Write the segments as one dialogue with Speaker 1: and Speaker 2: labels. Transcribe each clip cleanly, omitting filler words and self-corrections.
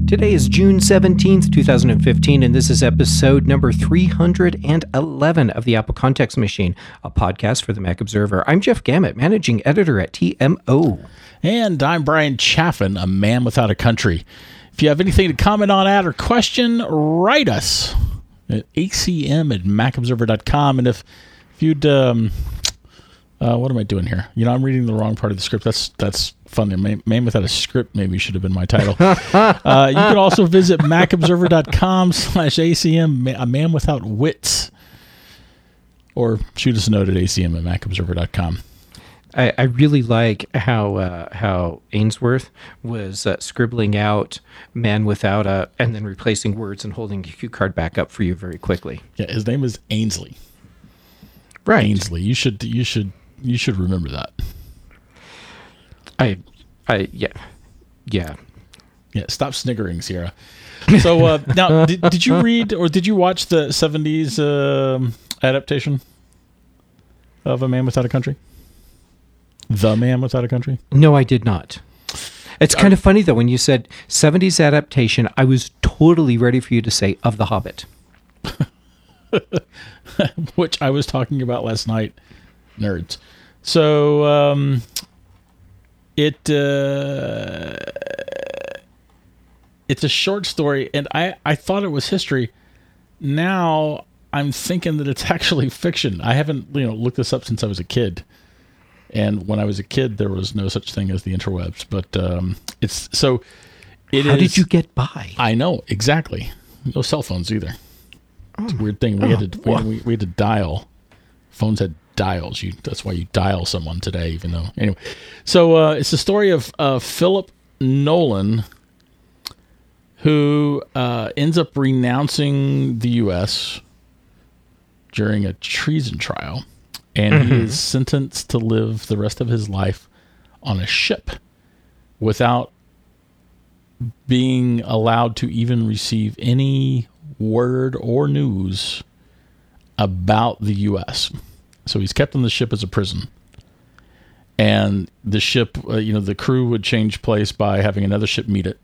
Speaker 1: Today is June 17th, 2015, and this is episode number 311 of the Apple Context Machine, a podcast for the Mac Observer. I'm Jeff Gamet, managing editor at TMO.
Speaker 2: And I'm Brian Chaffin, a man without a country. If you have anything to comment on, add, or question, write us at acm@macobserver.com. And if you'd, what am I doing here? You know, I'm reading the wrong part of the script. That's funny. Man without a script maybe should have been my title. You can also visit macobserver.com/acm, a man without wits. Or shoot us a note at acm@macobserver.com.
Speaker 1: I really like how Ainsworth was scribbling out "man without a" and then replacing words and holding a cue card back up for you very quickly.
Speaker 2: Yeah, his name is Ainsley.
Speaker 1: Right,
Speaker 2: Ainsley. You should remember that.
Speaker 1: Yeah.
Speaker 2: Stop sniggering, Sierra. So now, did you read or did you watch the '70s adaptation of A Man Without a Country? The Man Without a Country?
Speaker 1: No, I did not. It's kind of funny, though, when you said 70s adaptation, I was totally ready for you to say of The Hobbit.
Speaker 2: Which I was talking about last night. Nerds. So, it's a short story, and I thought it was history. Now I'm thinking that it's actually fiction. I haven't looked this up since I was a kid. And when I was a kid, there was no such thing as the interwebs. But How did you get by? I know, exactly. No cell phones either. It's a weird thing. We had to dial. Phones had dials. That's why you dial someone today, even though... Anyway. So it's the story of Philip Nolan, who ends up renouncing the U.S. during a treason trial. And he is sentenced to live the rest of his life on a ship without being allowed to even receive any word or news about the U.S. So he's kept on the ship as a prison. And the ship, the crew would change place by having another ship meet it.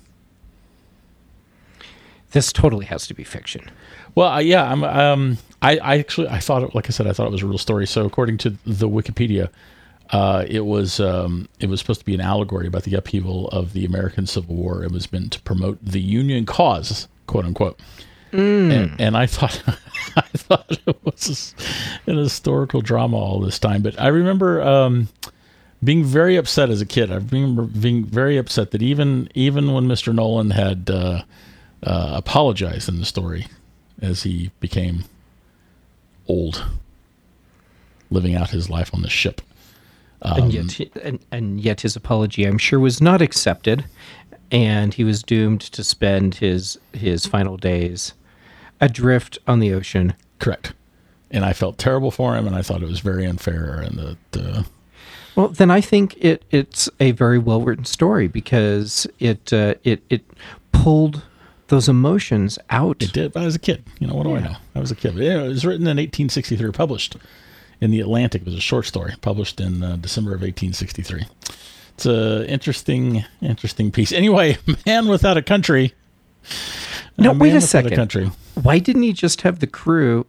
Speaker 1: This totally has to be fiction.
Speaker 2: Well, yeah, I thought it, like I said, I thought it was a real story. So according to the Wikipedia, it was supposed to be an allegory about the upheaval of the American Civil War. It was meant to promote the Union cause, quote unquote. And I thought it was an historical drama all this time. But I remember being very upset as a kid. I remember being very upset that even when Mr. Nolan had apologized in the story, as he became old, living out his life on the ship.
Speaker 1: And yet his apology, I'm sure, was not accepted, and he was doomed to spend his final days adrift on the ocean.
Speaker 2: Correct. And I felt terrible for him, and I thought it was very unfair. And
Speaker 1: well, then I think it's a very well-written story, because it pulled those emotions out.
Speaker 2: It did. But I was a kid. What do I know? I was a kid. But, it was written in 1863, published in the Atlantic. It was a short story, published in December of 1863. It's an interesting piece. Anyway, Man Without a Country.
Speaker 1: No, wait a second. Why didn't he just have the crew,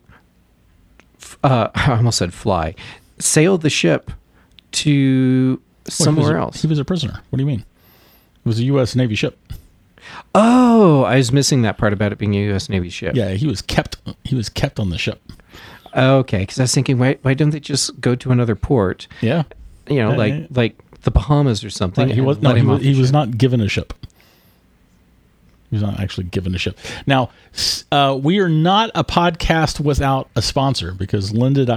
Speaker 1: I almost said fly, sail the ship to somewhere else?
Speaker 2: He was a prisoner. What do you mean? It was a U.S. Navy ship.
Speaker 1: Oh, I was missing that part about it being a U.S. Navy ship.
Speaker 2: Yeah, he was kept on the ship.
Speaker 1: Okay, because I was thinking, why don't they just go to another port?
Speaker 2: Yeah,
Speaker 1: like the Bahamas or something.
Speaker 2: He was not given a ship. He was not actually given a ship. Now, we are not a podcast without a sponsor, because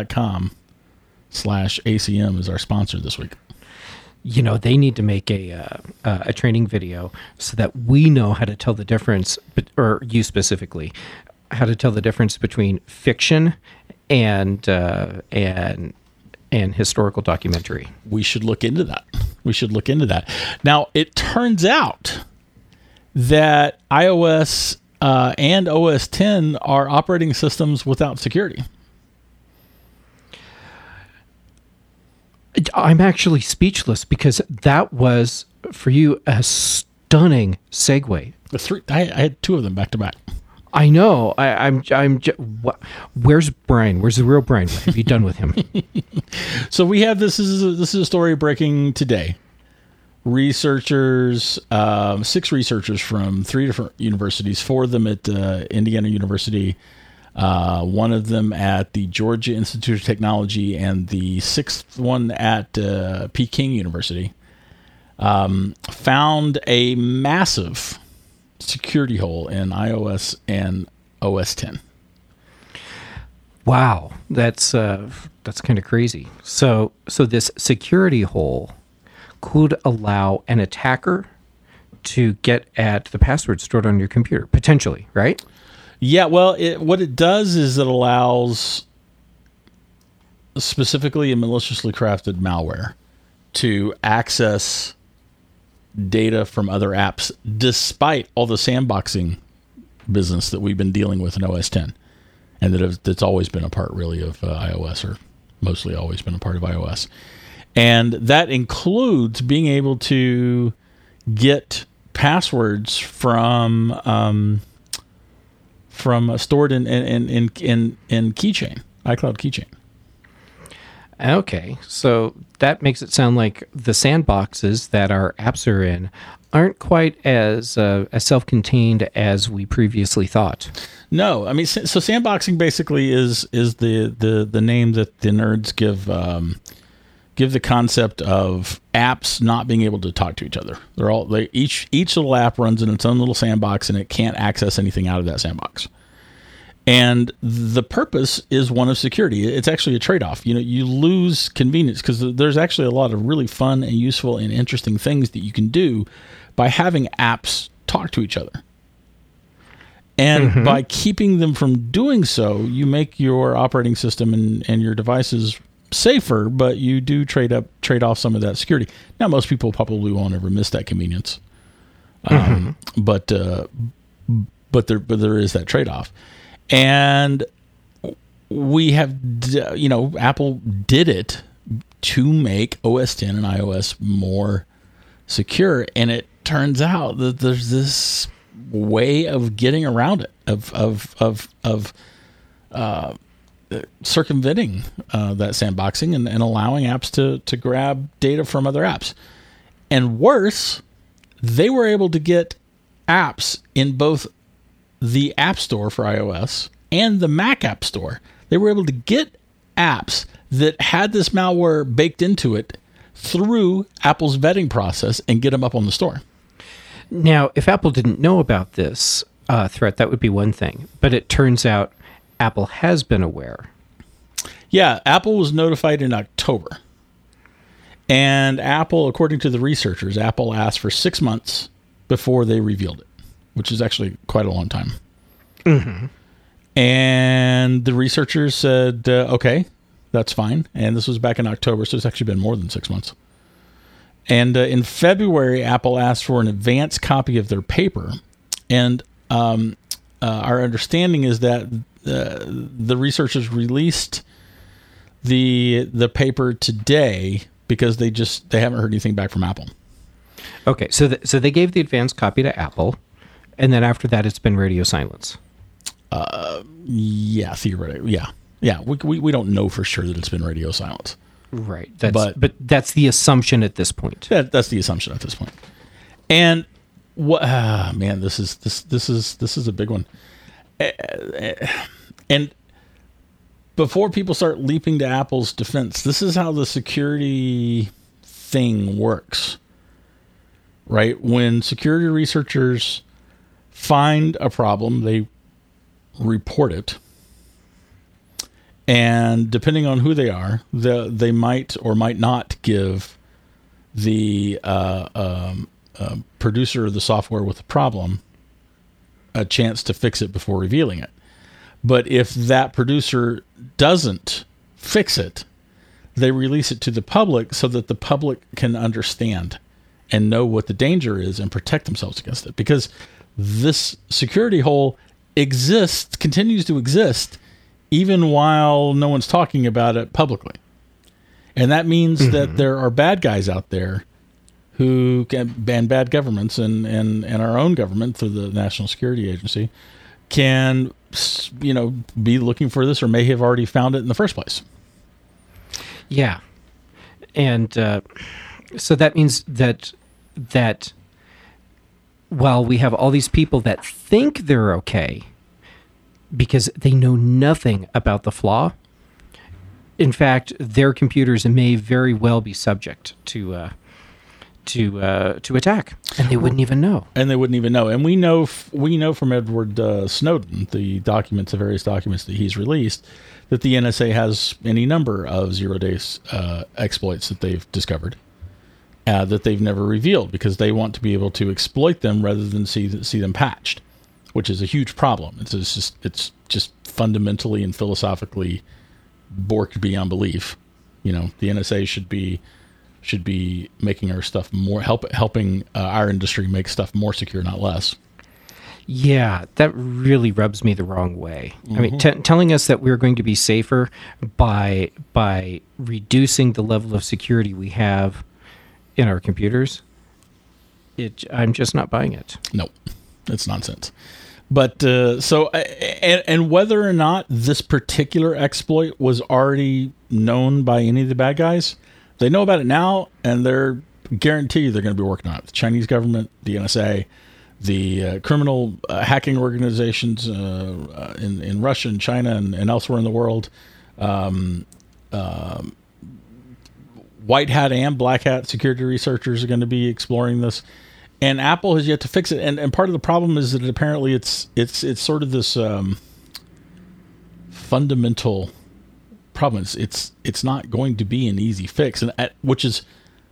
Speaker 2: lynda.com/ACM is our sponsor this week.
Speaker 1: They need to make a training video so that we know how to tell the difference, or you specifically, how to tell the difference between fiction and historical documentary.
Speaker 2: We should look into that. Now, it turns out that iOS and OS X are operating systems without security.
Speaker 1: I'm actually speechless, because that was, for you, a stunning segue.
Speaker 2: I had two of them back to back.
Speaker 1: I know. Where's Brian? Where's the real Brian? What have you done with him?
Speaker 2: So we have this is a story breaking today. Researchers, 6 researchers from 3 different universities, 4 of them at Indiana University, 1 of them at the Georgia Institute of Technology, and the 6th one at Peking University, found a massive security hole in iOS and OS X.
Speaker 1: Wow, that's kind of crazy. So this security hole could allow an attacker to get at the password stored on your computer, potentially, right?
Speaker 2: Yeah, well, what it does is it allows specifically a maliciously crafted malware to access data from other apps, despite all the sandboxing business that we've been dealing with in OS X, and that's always been a part, really, of iOS, or mostly always been a part of iOS. And that includes being able to get passwords from stored in Keychain, iCloud Keychain.
Speaker 1: Okay, so that makes it sound like the sandboxes that our apps are in aren't quite as self-contained as we previously thought.
Speaker 2: No, I mean, so sandboxing basically is the name that the nerds give the concept of apps not being able to talk to each other. Each little app runs in its own little sandbox, and it can't access anything out of that sandbox. And the purpose is one of security. It's actually a trade-off. You lose convenience because there's actually a lot of really fun and useful and interesting things that you can do by having apps talk to each other. And by keeping them from doing so, you make your operating system and your devices safer, but you do trade off some of that security. Now, most people probably won't ever miss that convenience, but there is that trade-off. And we have, Apple did it to make OS X and iOS more secure, and it turns out that there's this way of getting around it, of circumventing that sandboxing and allowing apps to grab data from other apps. And worse, they were able to get apps in both the App Store for iOS and the Mac App Store. They were able to get apps that had this malware baked into it through Apple's vetting process and get them up on the store.
Speaker 1: Now, if Apple didn't know about this threat, that would be one thing. But it turns out Apple has been aware.
Speaker 2: Yeah, Apple was notified in October. And Apple, according to the researchers, Apple asked for 6 months before they revealed it, which is actually quite a long time. And the researchers said, okay, that's fine. And this was back in October, so it's actually been more than 6 months. And in February, Apple asked for an advance copy of their paper. And our understanding is that the researchers released the paper today because they haven't heard anything back from Apple.
Speaker 1: Okay, so they gave the advanced copy to Apple, and then after that, it's been radio silence.
Speaker 2: Yeah, theoretically, yeah. We don't know for sure that it's been radio silence.
Speaker 1: Right, but that's the assumption at this point.
Speaker 2: That's the assumption at this point. And what? Man, this is a big one. And before people start leaping to Apple's defense, this is how the security thing works. Right? When security researchers find a problem, they report it. And depending on who they are, they might or might not give the producer of the software with the problem a chance to fix it before revealing it. But if that producer doesn't fix it, they release it to the public so that the public can understand and know what the danger is and protect themselves against it. Because this security hole continues to exist, even while no one's talking about it publicly. And that means that there are bad guys out there who can ban bad governments and our own government through the National Security Agency can, be looking for this or may have already found it in the first place.
Speaker 1: Yeah. And so that means that while we have all these people that think they're okay because they know nothing about the flaw, in fact, their computers may very well be subject to attack, and they wouldn't even know.
Speaker 2: And we know from Edward Snowden, the various documents that he's released, that the NSA has any number of zero-day exploits that they've discovered that they've never revealed because they want to be able to exploit them rather than see them patched, which is a huge problem. It's just fundamentally and philosophically borked beyond belief. The NSA should be making our stuff more helping our industry make stuff more secure, not less.
Speaker 1: Yeah, that really rubs me the wrong way. I mean, telling us that we're going to be safer by reducing the level of security we have in our computers, I'm just not buying it.
Speaker 2: No, it's nonsense. But and whether or not this particular exploit was already known by any of the bad guys, they know about it now, and they're guaranteed they're going to be working on it. The Chinese government, the NSA, the criminal hacking organizations in Russia and China and elsewhere in the world, white hat and black hat security researchers are going to be exploring this. And Apple has yet to fix it. And part of the problem is that apparently it's sort of this fundamental problem. It's not going to be an easy fix, and which is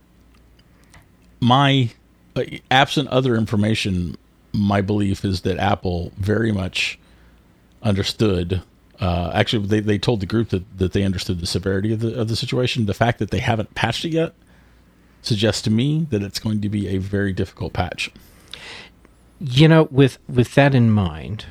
Speaker 2: my absent other information. My belief is that Apple very much understood. Actually, they told the group that they understood the severity of the situation. The fact that they haven't patched it yet suggests to me that it's going to be a very difficult patch.
Speaker 1: With that in mind,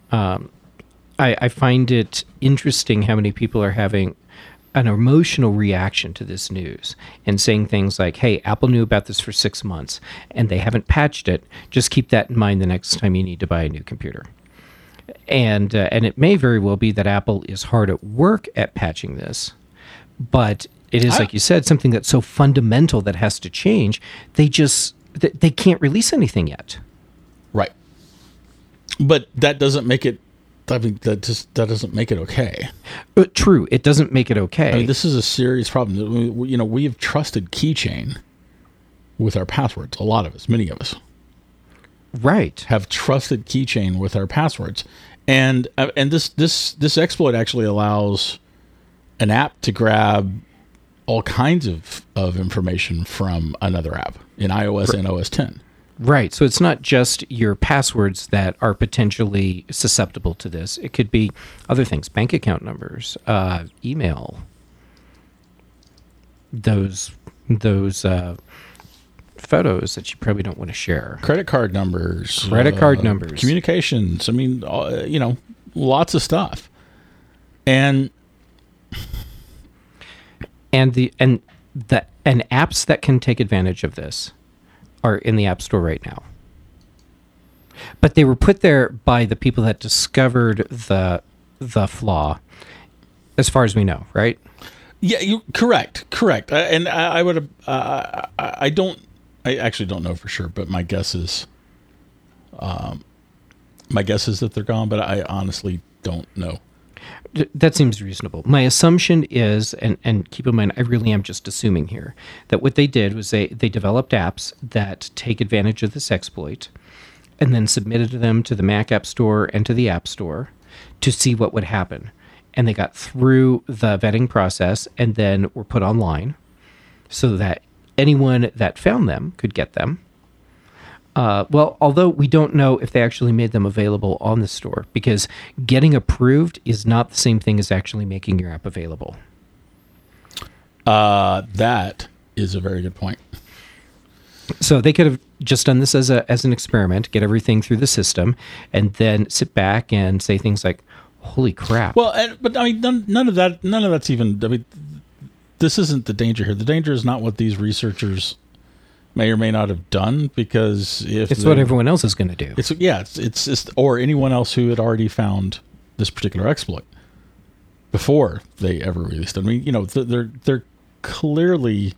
Speaker 1: I find it interesting how many people are having an emotional reaction to this news and saying things like, hey, Apple knew about this for 6 months and they haven't patched it. Just keep that in mind the next time you need to buy a new computer. And it may very well be that Apple is hard at work at patching this, but it is, like you said, something that's so fundamental that has to change. They can't release anything yet.
Speaker 2: Right. But that doesn't make it, that doesn't make it okay.
Speaker 1: True. It doesn't make it okay.
Speaker 2: This is a serious problem. We have trusted Keychain with our passwords. A lot of us, many of us.
Speaker 1: Right.
Speaker 2: Have trusted Keychain with our passwords. And this exploit actually allows an app to grab all kinds of information from another app in iOS and OS X.
Speaker 1: Right. So it's not just your passwords that are potentially susceptible to this. It could be other things, bank account numbers, email, those photos that you probably don't want to share.
Speaker 2: Credit card numbers. Communications. I mean, lots of stuff. And apps that can take advantage of this are in the App Store right now. But they were put there by the people that discovered the flaw, as far as we know, right? Yeah, correct. And I would I actually don't know for sure, but my guess is that they're gone, but I honestly don't know.
Speaker 1: That seems reasonable. My assumption is, and keep in mind, I really am just assuming here, that what they did was they developed apps that take advantage of this exploit and then submitted them to the Mac App Store and to the App Store to see what would happen. And they got through the vetting process and then were put online so that anyone that found them could get them. Well, although we don't know if they actually made them available on the store, because getting approved is not the same thing as actually making your app available.
Speaker 2: That is a very good point.
Speaker 1: So they could have just done this as an experiment, get everything through the system, and then sit back and say things like, "Holy crap!"
Speaker 2: Well, but I mean, none of that's even. I mean, this isn't the danger here. The danger is not what these researchers may or may not have done, because if
Speaker 1: It's what everyone else is going to do.
Speaker 2: it's just, or anyone else who had already found this particular exploit before they ever released it. I mean, they're clearly,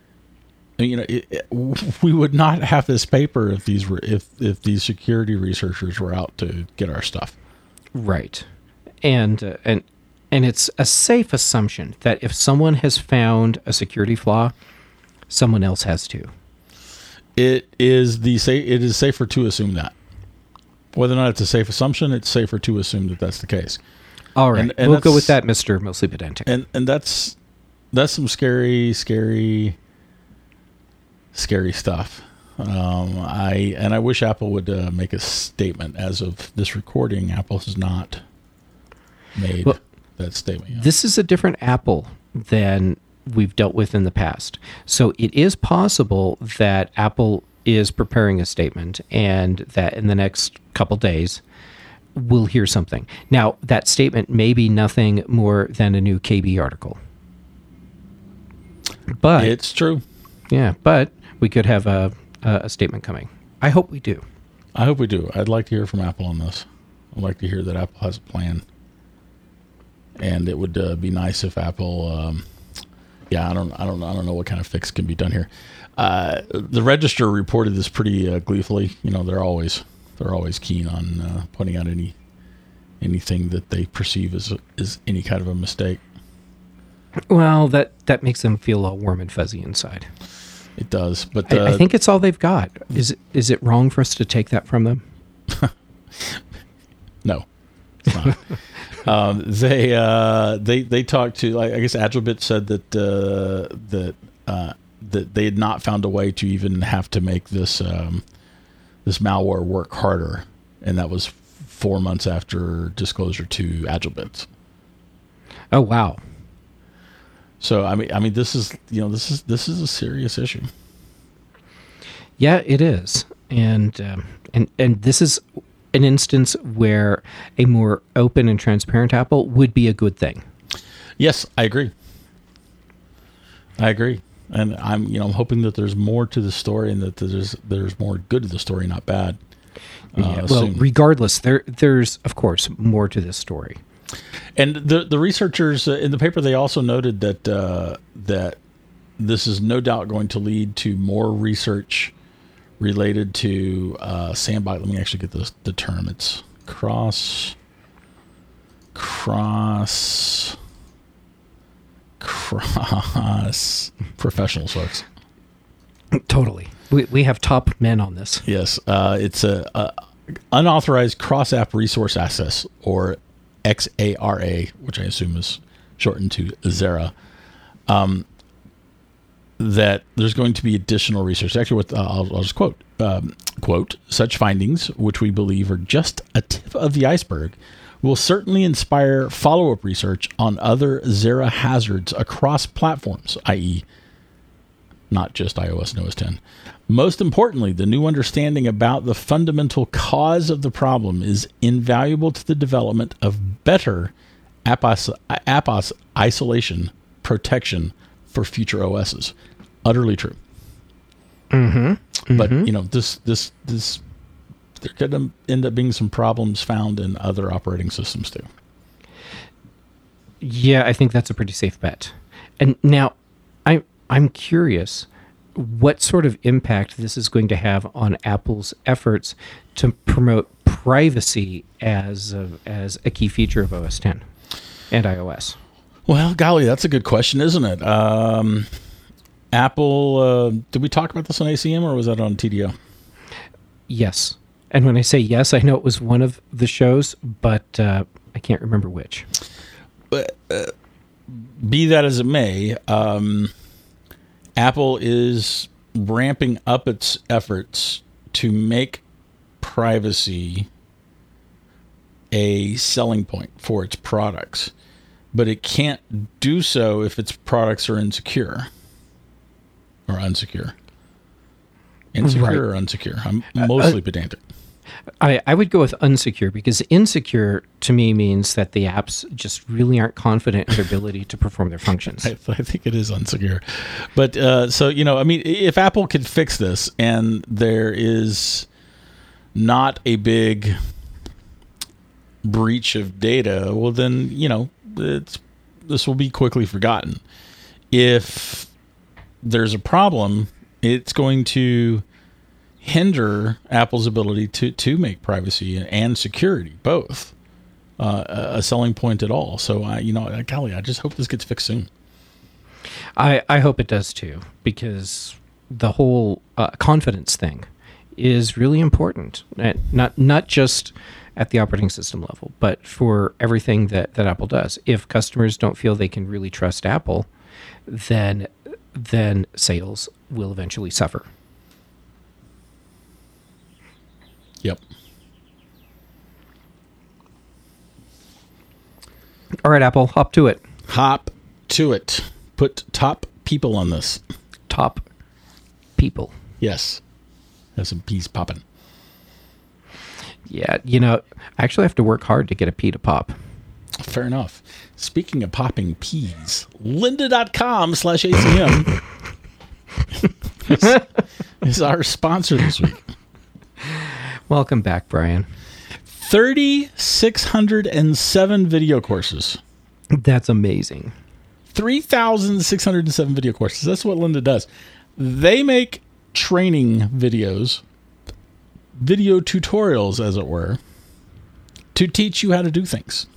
Speaker 2: we would not have this paper if these security researchers were out to get our stuff.
Speaker 1: Right. And it's a safe assumption that if someone has found a security flaw, someone else has too.
Speaker 2: It is safer to assume that. Whether or not it's a safe assumption, it's safer to assume that that's the case.
Speaker 1: All right.
Speaker 2: And
Speaker 1: we'll go with that, Mr. Mostly Pedantic.
Speaker 2: And that's some scary stuff. I wish Apple would make a statement. As of this recording, Apple has not made that statement yet.
Speaker 1: This is a different Apple than we've dealt with in the past. So it is possible that Apple is preparing a statement and that in the next couple days we'll hear something. Now, that statement may be nothing more than a new KB article. But
Speaker 2: it's true.
Speaker 1: Yeah, but we could have a statement coming. I hope we do.
Speaker 2: I hope we do. I'd like to hear from Apple on this. I'd like to hear that Apple has a plan. And it would be nice if Apple I don't know what kind of fix can be done here. The Register reported this pretty gleefully. They're always keen on pointing out anything that they perceive as any kind of a mistake.
Speaker 1: Well, that makes them feel all warm and fuzzy inside.
Speaker 2: It does, but
Speaker 1: I think it's all they've got. Is it wrong for us to take that from them?
Speaker 2: No, it's not. They talked to, I guess Agilebit said that they had not found a way to even have to make this malware work harder, and that was 4 months after disclosure to Agilebit.
Speaker 1: Oh wow!
Speaker 2: So I mean this is a serious issue.
Speaker 1: Yeah, it is, and this is an instance where a more open and transparent Apple would be a good thing.
Speaker 2: Yes, I agree. And I'm hoping that there's more to the story and that there's more good to the story, not bad.
Speaker 1: Regardless, there's of course more to this story.
Speaker 2: And the researchers in the paper, they also noted that this is no doubt going to lead to more research related to sandbox. Let me actually get the term. It's cross professional sorts.
Speaker 1: Totally. We have top men on this.
Speaker 2: Yes. It's a unauthorized cross-app resource access, or XARA, which I assume is shortened to Xara. That there's going to be additional research. Actually, I'll just quote, such findings, which we believe are just a tip of the iceberg, will certainly inspire follow-up research on other Xara hazards across platforms, i.e., not just iOS and OS X. Most importantly, the new understanding about the fundamental cause of the problem is invaluable to the development of better app isolation protection for future OSs. Utterly true. But this there could end up being some problems found in other operating systems too.
Speaker 1: Yeah, I think that's a pretty safe bet. And now, I'm curious what sort of impact this is going to have on Apple's efforts to promote privacy as a key feature of OS X and iOS.
Speaker 2: Well, golly, that's a good question, isn't it? Apple, did we talk about this on ACM or was that on TDO?
Speaker 1: Yes. And when I say yes, I know it was one of the shows, but I can't remember which.
Speaker 2: Be that as it may, Apple is ramping up its efforts to make privacy a selling point for its products, but it can't do so if its products are insecure or unsecure. Insecure or unsecure? I'm mostly pedantic.
Speaker 1: I would go with unsecure, because insecure to me means that the apps just really aren't confident in their ability to perform their functions.
Speaker 2: I think it is unsecure. But so, I mean, if Apple could fix this and there is not a big breach of data, well, then, this will be quickly forgotten. If there's a problem, it's going to hinder Apple's ability to make privacy and security both a selling point at all. So, golly, I just hope this gets fixed soon.
Speaker 1: I hope it does too, because the whole confidence thing is really important. Not just at the operating system level, but for everything that Apple does. If customers don't feel they can really trust Apple, then sales will eventually suffer.
Speaker 2: Yep.
Speaker 1: All right, Apple, hop to it.
Speaker 2: Hop to it. Put top people on this.
Speaker 1: Top people.
Speaker 2: Yes. Have some peas popping.
Speaker 1: Yeah, I actually have to work hard to get a pea to pop.
Speaker 2: Fair enough. Speaking of popping peas, lynda.com/ACM is our sponsor this week.
Speaker 1: Welcome back, Brian.
Speaker 2: 3,607 video courses.
Speaker 1: That's amazing.
Speaker 2: 3,607 video courses. That's what Lynda does. They make training videos, video tutorials, as it were, to teach you how to do things.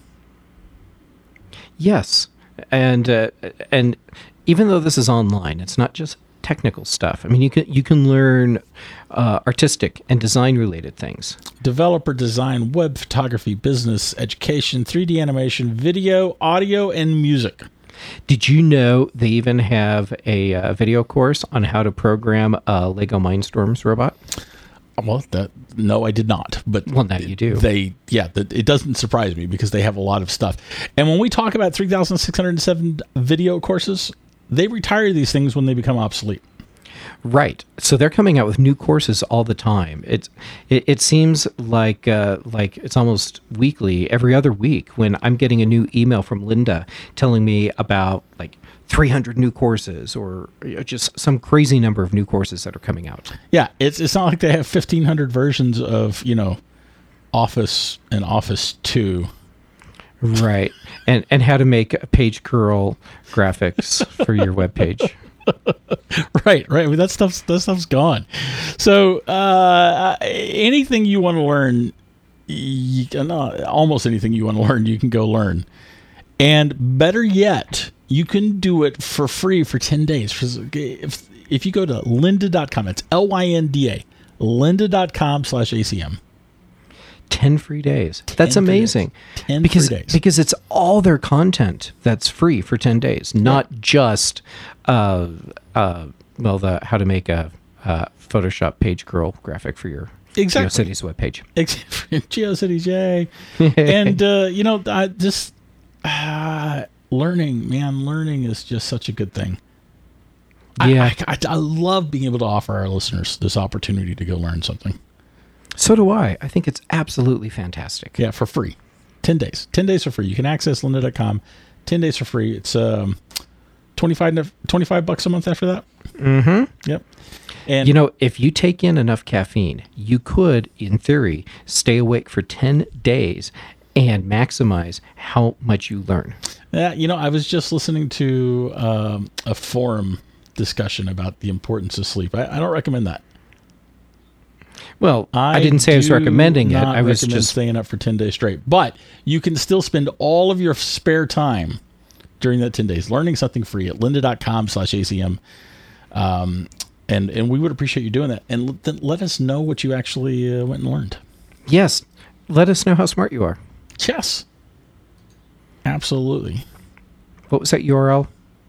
Speaker 1: Yes, and even though this is online, it's not just technical stuff. I mean, you can learn artistic and design related things.
Speaker 2: Developer design, web photography, business, education, 3D animation, video, audio, and music.
Speaker 1: Did you know they even have a video course on how to program a Lego Mindstorms robot?
Speaker 2: Well, no, I did not. But
Speaker 1: now you do.
Speaker 2: It doesn't surprise me because they have a lot of stuff. And when we talk about 3,607 video courses, they retire these things when they become obsolete.
Speaker 1: Right. So they're coming out with new courses all the time. It seems like it's almost weekly, every other week, when I'm getting a new email from Lynda telling me about 300 new courses or just some crazy number of new courses that are coming out.
Speaker 2: Yeah, it's not like they have 1,500 versions of Office and Office 2.
Speaker 1: Right. And how to make a page curl graphics for your web page.
Speaker 2: Right. I mean, that stuff's gone. So anything you want to learn, almost anything you want to learn, you can go learn. And better yet, you can do it for free for 10 days. If you go to lynda.com, it's LYNDA, lynda.com/ACM.
Speaker 1: 10 free days. That's amazing.
Speaker 2: 10 free days.
Speaker 1: Because it's all their content that's free for 10 days, not just how to make a Photoshop page curl graphic for your GeoCities webpage.
Speaker 2: GeoCities, yay. And learning is just such a good thing.
Speaker 1: Yeah.
Speaker 2: I love being able to offer our listeners this opportunity to go learn something.
Speaker 1: So do I. I think it's absolutely fantastic.
Speaker 2: Yeah, for free. 10 days. 10 days for free. You can access lynda.com. 10 days for free. It's $25 a month after that.
Speaker 1: Mm-hmm.
Speaker 2: Yep. And
Speaker 1: if you take in enough caffeine, you could, in theory, stay awake for 10 days and maximize how much you learn.
Speaker 2: Yeah, I was just listening to a forum discussion about the importance of sleep. I don't recommend that.
Speaker 1: Well, I didn't say I was recommending it. I was just
Speaker 2: staying up for 10 days straight. But you can still spend all of your spare time during that 10 days learning something free at lynda.com/ACM. And we would appreciate you doing that. And then let us know what you actually went and learned.
Speaker 1: Yes. Let us know how smart you are.
Speaker 2: Yes. Absolutely.
Speaker 1: What was that URL?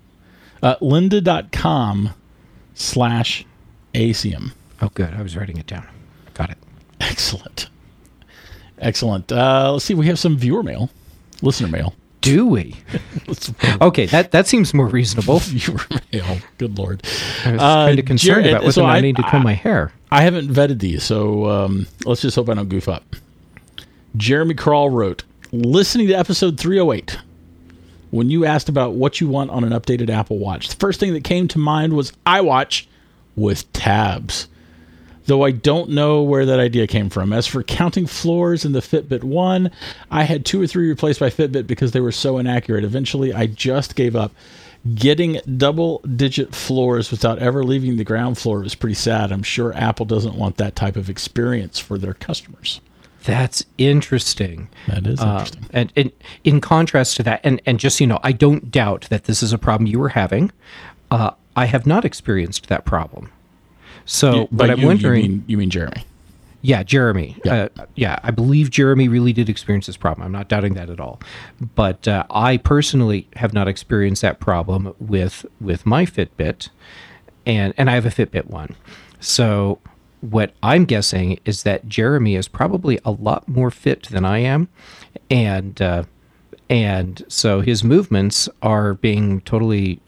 Speaker 2: lynda.com/ACM.
Speaker 1: Oh, good. I was writing it down. Got it.
Speaker 2: Excellent. Let's see. We have some viewer mail, listener mail.
Speaker 1: Do we? Okay, that seems more reasonable.
Speaker 2: Oh, good Lord.
Speaker 1: I was kind of concerned about whether I need to comb my hair.
Speaker 2: I haven't vetted these, so let's just hope I don't goof up. Jeremy Crawl wrote, listening to episode 308, when you asked about what you want on an updated Apple Watch, the first thing that came to mind was iWatch with tabs. Though I don't know where that idea came from. As for counting floors in the Fitbit 1, I had 2 or 3 replaced by Fitbit because they were so inaccurate. Eventually, I just gave up. Getting double-digit floors without ever leaving the ground floor was pretty sad. I'm sure Apple doesn't want that type of experience for their customers.
Speaker 1: That's interesting.
Speaker 2: That is interesting.
Speaker 1: And in contrast to that, and just so you know, I don't doubt that this is a problem you were having. I have not experienced that problem. So, but I'm wondering...
Speaker 2: You mean Jeremy?
Speaker 1: Yeah, Jeremy.
Speaker 2: Yeah.
Speaker 1: I believe Jeremy really did experience this problem. I'm not doubting that at all. But I personally have not experienced that problem with my Fitbit, and I have a Fitbit 1. So what I'm guessing is that Jeremy is probably a lot more fit than I am, and so his movements are being totally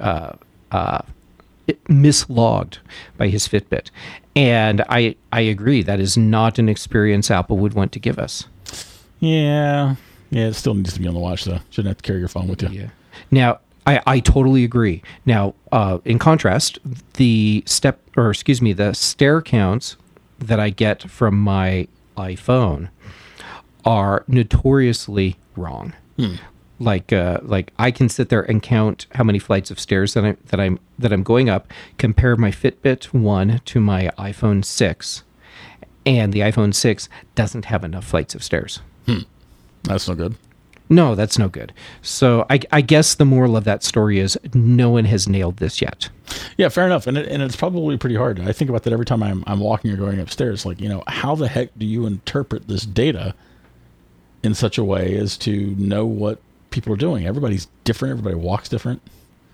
Speaker 1: mislogged by his Fitbit. And I agree, that is not an experience Apple would want to give us.
Speaker 2: Yeah, it still needs to be on the watch, though. Shouldn't have to carry your phone with you.
Speaker 1: Yeah. Now, I totally agree. Now, in contrast, the stair counts that I get from my iPhone are notoriously wrong. Like I can sit there and count how many flights of stairs that I'm going up, compare my Fitbit 1 to my iPhone 6, and the iPhone 6 doesn't have enough flights of stairs.
Speaker 2: That's no good.
Speaker 1: No, that's no good. So I guess the moral of that story is no one has nailed this yet.
Speaker 2: Yeah, fair enough. And it's probably pretty hard. I think about that every time I'm walking or going upstairs. Like, how the heck do you interpret this data in such a way as to know what people are doing? Everybody's different. Everybody walks different.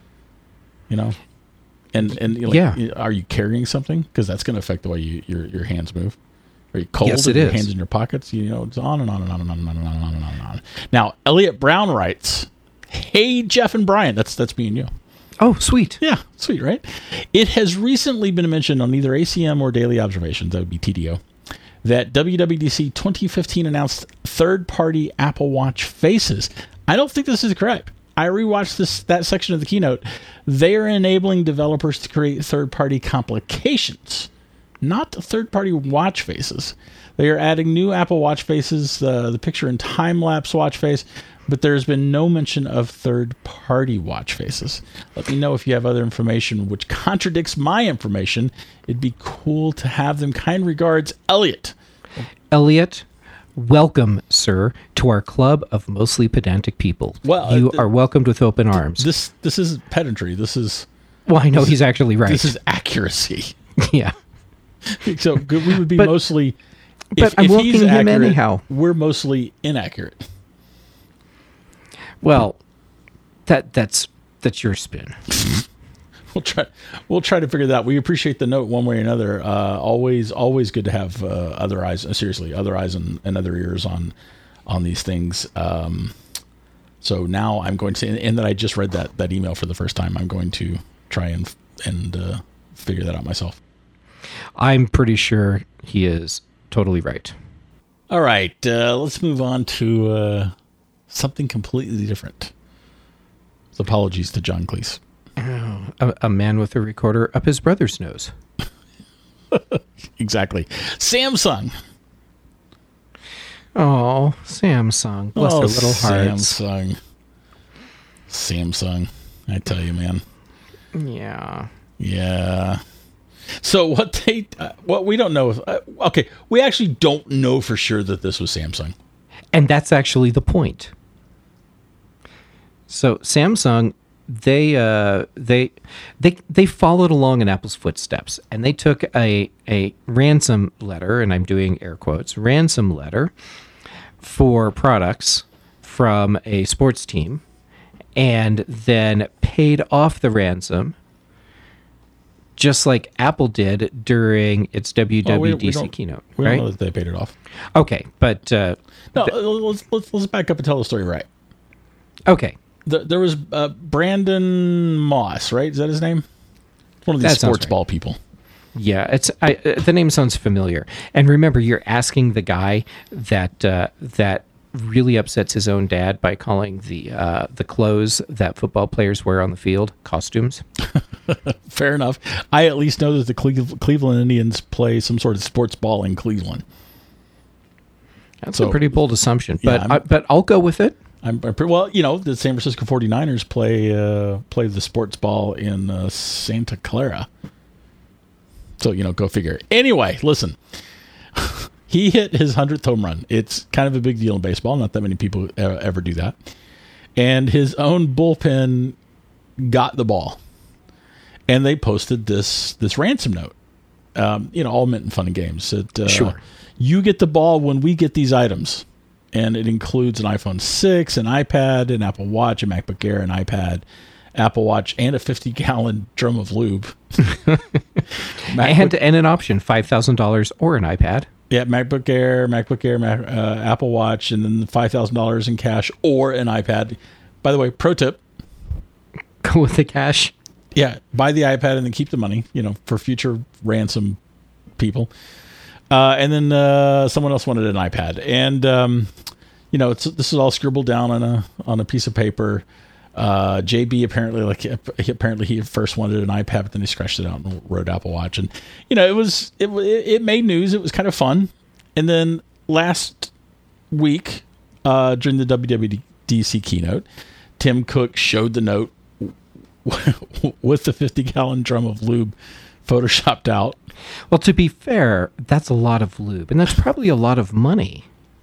Speaker 2: And are you carrying something? Because that's going to affect the way your hands move. Are you cold?
Speaker 1: Yes,
Speaker 2: with
Speaker 1: it
Speaker 2: your
Speaker 1: is.
Speaker 2: Hands in your pockets. It's on and on and on and on and on and on and on and on and on. Now, Elliot Brown writes, "Hey Jeff and Brian, that's me and you.
Speaker 1: Oh, sweet.
Speaker 2: Yeah, sweet, right? It has recently been mentioned on either ACM or Daily Observations, that would be TDO, that WWDC 2015 announced third-party Apple Watch faces. I don't think this is correct. I rewatched that section of the keynote. They are enabling developers to create third-party complications, not third-party watch faces. They are adding new Apple Watch faces, the picture and time-lapse watch face, but there's been no mention of third-party watch faces. Let me know if you have other information which contradicts my information. It'd be cool to have them. Kind regards, Elliot."
Speaker 1: Elliot, welcome, sir, to our club of mostly pedantic people.
Speaker 2: Well,
Speaker 1: you are welcomed with open arms.
Speaker 2: This is pedantry. This is...
Speaker 1: Well, I know he's actually right.
Speaker 2: This is accuracy.
Speaker 1: Yeah.
Speaker 2: So we would be mostly...
Speaker 1: But I'm welcoming
Speaker 2: he's
Speaker 1: him
Speaker 2: accurate,
Speaker 1: anyhow.
Speaker 2: We're mostly inaccurate.
Speaker 1: Well, that's your spin.
Speaker 2: We'll try to figure that out. We appreciate the note one way or another. Always good to have other eyes. Seriously, other eyes and other ears on these things. So now I'm going to, and that I just read that email for the first time. I'm going to try and figure that out myself.
Speaker 1: I'm pretty sure he is totally right.
Speaker 2: All right, let's move on to something completely different. So apologies to John Cleese.
Speaker 1: A man with a recorder up his brother's nose.
Speaker 2: Exactly. Samsung.
Speaker 1: Oh, Samsung. Bless their little hearts.
Speaker 2: Samsung. I tell you, man.
Speaker 1: Yeah.
Speaker 2: Yeah. So what we don't know. Okay, we actually don't know for sure that this was Samsung.
Speaker 1: And that's actually the point. So Samsung, they followed along in Apple's footsteps, and they took a ransom letter, and I'm doing air quotes, ransom letter for products from a sports team, and then paid off the ransom, just like Apple did during its WWDC keynote.
Speaker 2: We
Speaker 1: right?
Speaker 2: don't know that they paid it off.
Speaker 1: Okay, but
Speaker 2: no, let's back up and tell the story right.
Speaker 1: Okay.
Speaker 2: There was Brandon Moss, right? Is that his name? One of these
Speaker 1: That sounds
Speaker 2: sports
Speaker 1: right.
Speaker 2: ball people.
Speaker 1: Yeah, the name sounds familiar. And remember, you're asking the guy that really upsets his own dad by calling the clothes that football players wear on the field costumes.
Speaker 2: Fair enough. I at least know that the Cleveland Indians play some sort of sports ball in Cleveland.
Speaker 1: That's a pretty bold assumption, but
Speaker 2: Yeah,
Speaker 1: but I'll go with it.
Speaker 2: I'm pretty, well, the San Francisco 49ers play the sports ball in Santa Clara. So, go figure. Anyway, listen. He hit his 100th home run. It's kind of a big deal in baseball. Not that many people ever do that. And his own bullpen got the ball. And they posted this ransom note. All meant in fun and games.
Speaker 1: Sure.
Speaker 2: You get the ball when we get these items. And it includes an iPhone 6, an iPad, an Apple Watch, a MacBook Air, an iPad, Apple Watch, and a 50-gallon drum of lube.
Speaker 1: And an option, $5,000 or an iPad.
Speaker 2: Yeah, MacBook Air, Apple Watch, and then $5,000 in cash or an iPad. By the way, pro tip.
Speaker 1: Go with the cash.
Speaker 2: Yeah, buy the iPad and then keep the money, for future ransom people. And then someone else wanted an iPad. And, this is all scribbled down on a piece of paper. JB apparently he first wanted an iPad, but then he scratched it out and wrote Apple Watch, and it made news. It was kind of fun. And then last week during the WWDC keynote, Tim Cook showed the note with the 50-gallon drum of lube photoshopped out.
Speaker 1: Well, to be fair, that's a lot of lube, and that's probably a lot of money.